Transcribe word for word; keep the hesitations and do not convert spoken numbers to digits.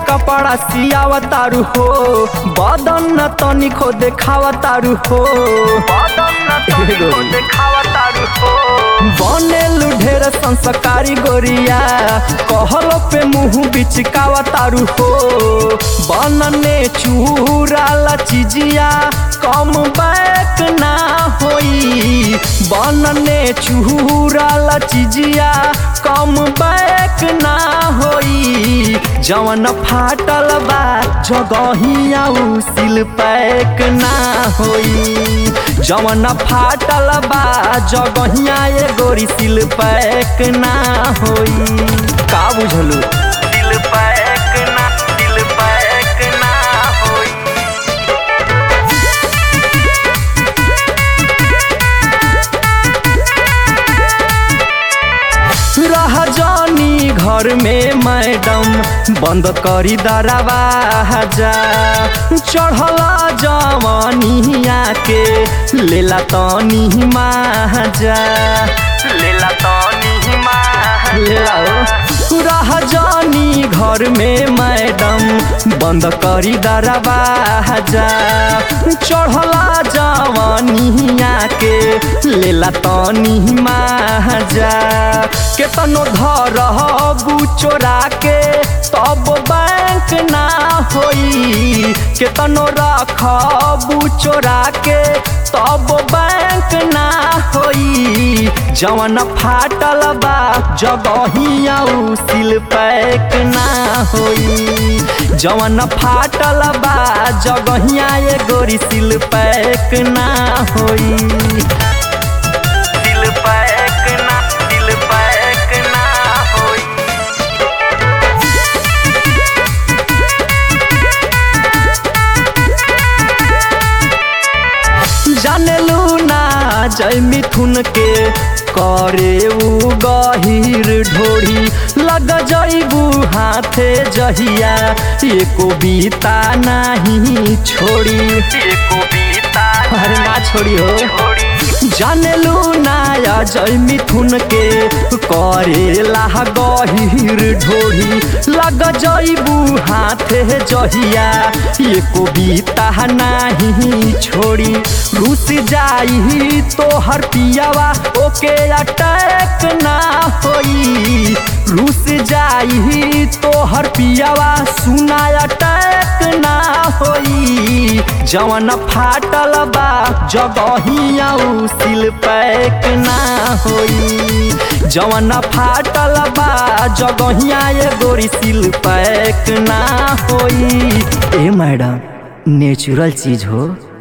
कपड़ा सियावा तारू हो, बदन न तनिको देखावा तारू हो, बदन न तनिको देखावा तारू हो। बनेलु ढेर संस्कारी गोरिया, कहलो पे मुँह बिचकावा तारू हो। बनने चूराला चीजिया कम बैक ना होई, बनने चूराला चीजिया कम बैक ना होई। जवन फाटल बा जगहिया उ सिल पैक ना होई, जवन फाटल बा जगहिया ये गोरी सिल पैक ना होई। का बुझलू? सिल पैक ना, सिल पैक ना होई। रह जानी घर में मैडम, बंद करी दरवाजा। चढ़ला जवानिया के लेला तनी माजा, लेला तनी माजा। रह जानी घर में मैडम, बंद करी दरवाजा। चढ़ला जवानिया के लेला तनी माजा। केतनो धरबू चोरा के तब बैंक ना होई, केतनो रखबू चोरा के तब बैंक ना होई। जवन फाटल बा जगहिया उ सिल पैक ना होई, जवन फाटल बा जगहिया ये गोरी सिल पैक ना होई। सिल पैक ना, सिल पैक ना होई। जानलू ना जय मिथुन के करे उ गहीर ढोड़ी, लग जइबू हाथे जहिया एको बीता नहीं छोड़ी, एको बीता अरे ना छोड़ी हो। जानलू ना जय मिथुन के करे ला गहीर ढोड़ी, लग जइबू हाथे जहिया एको बीता नहीं छोड़ी। रुस जाई तो हर पियावा ओके अटैक ना होई, रुस जाई तो हर पियावा सुना अटैक ना होई। जवन फाटल बा जगहिया उ सिल पैक ना होई, जवन फाटल बा जगहिया ये गोरी सिल पैक ना होई। ए मैडम नेचुरल चीज हो।